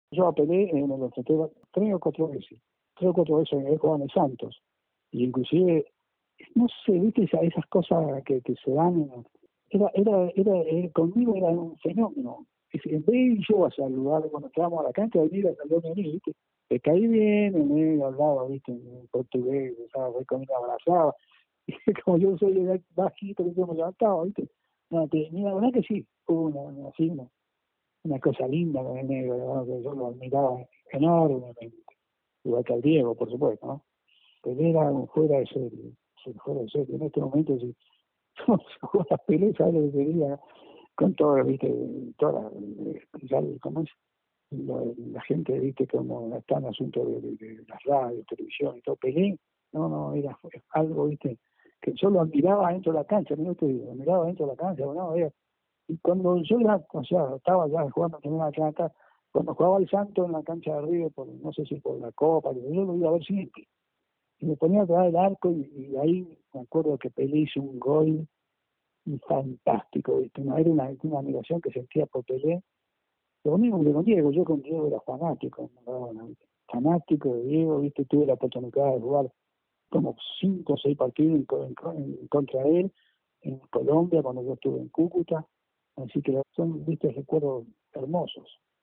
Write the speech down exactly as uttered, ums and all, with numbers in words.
Yo apelé en el enfrenté tres o cuatro veces, tres o cuatro veces he jugado en el Santos, y inclusive, no sé, viste esa, esas cosas que, que se dan, era, era, era, era, conmigo era un fenómeno. En vez de ir yo a saludar cuando estábamos a la cancha, de ir a saludar a mí, viste, me caí bien, en él hablaba, viste, en portugués, estaba muy conmigo, abrazaba, y como yo soy bajito, que yo me levantaba, viste, no, te, mira, la verdad que sí, hubo una, una, así, una, una cosa linda con el negro, ¿no? Que yo lo admiraba enormemente, igual que al Diego, por supuesto, ¿no? Pero era un fuera de serie, fuera de serie. En este momento, si vamos a jugar a Pelé, ¿sabes lo que sería? Con todo, viste, toda la, ¿cómo es? La, la gente, viste, como está en el asunto de, de, de las radios, televisión y todo, Pelé, no, no, era algo, viste, que yo lo admiraba dentro de la cancha, no te digo, lo admiraba dentro de la cancha, no, era, y cuando yo ya, o sea, estaba ya jugando, tenía acá, acá, cuando jugaba el Santo en la cancha de River, por, no sé si por la Copa, yo lo iba a ver siempre, y me ponía a atrás del arco, y, y ahí me acuerdo que Pelé hizo un gol fantástico, ¿viste? Era una, una admiración que sentía por Pelé. Lo mismo que con Diego, yo con Diego era fanático, ¿no? Fanático de Diego, ¿viste? Tuve la oportunidad de jugar como cinco o seis partidos en, en, en contra de él, en Colombia, cuando yo estuve en Cúcuta, así que son, viste, recuerdos hermosos.